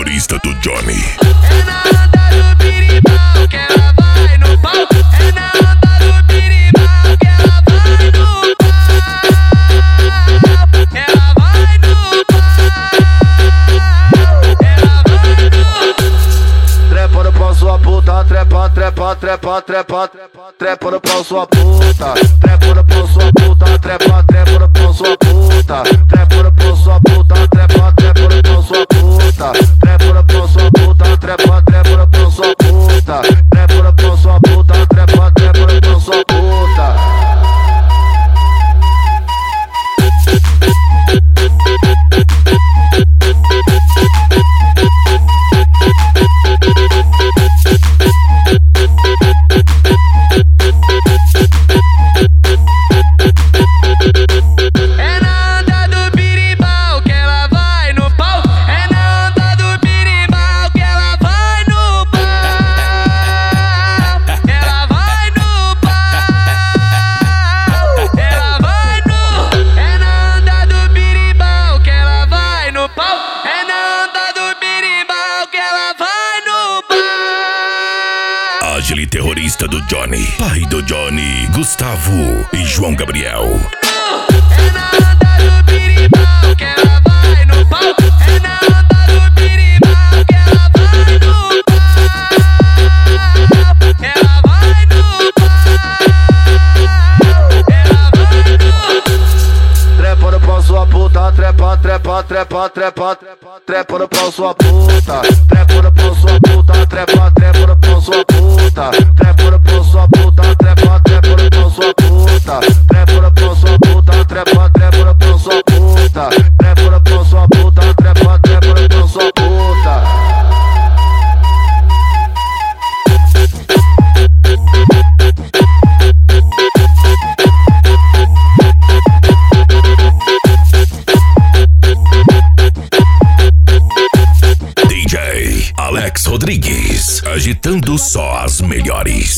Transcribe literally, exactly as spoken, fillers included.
terrorista do Johnny. É na onda do birimbau que ela vai no pau. É na onda do birimbau que ela vai no pau. Ela vai no pau. Ela vai no... Trepa no pau sua puta, trepa, trepa, trepa, trepa, trepa, trepa no pau sua puta. Trepa no pau sua puta, trepa, trepa no pau sua puta. Trepa no pau sua puta, trepa, trepa no pau sua puta. Trepa no pau sua puta, trepa, trepa no pau sua puta. Trepa no pau sua puta, trepa, trepa no pau sua puta. É na onda do birimbau que ela vai no pau. É na onda do birimbau que ela vai no pau. Ela vai no pau. Ela vai no... É na onda do birimbau que ela vai no pau. É na onda do birimbau que ela vai no pau. Agile terrorista do Johnny. Pai do Johnny, Gustavo e João Gabriel. É na onda do birimbau que ela vai no pau. É na onda do birimbau que ela vai no pau. Ela vai no pau. Ela vai no... Trepa no pau sua puta, trepa, trepa, trepa, trepa, trepa, trepa no pau sua puta. Trepa no pau sua puta, trepa, trepa no pau sua puta. Trepa no pau sua puta, trepa, trepa no pau sua puta. Trepa no pau sua puta, trepa, trepa no pau sua puta. Trepa no pau sua puta, trepa, trepa no pau sua puta. D J Alex Rodrigues, agitando só as melhores.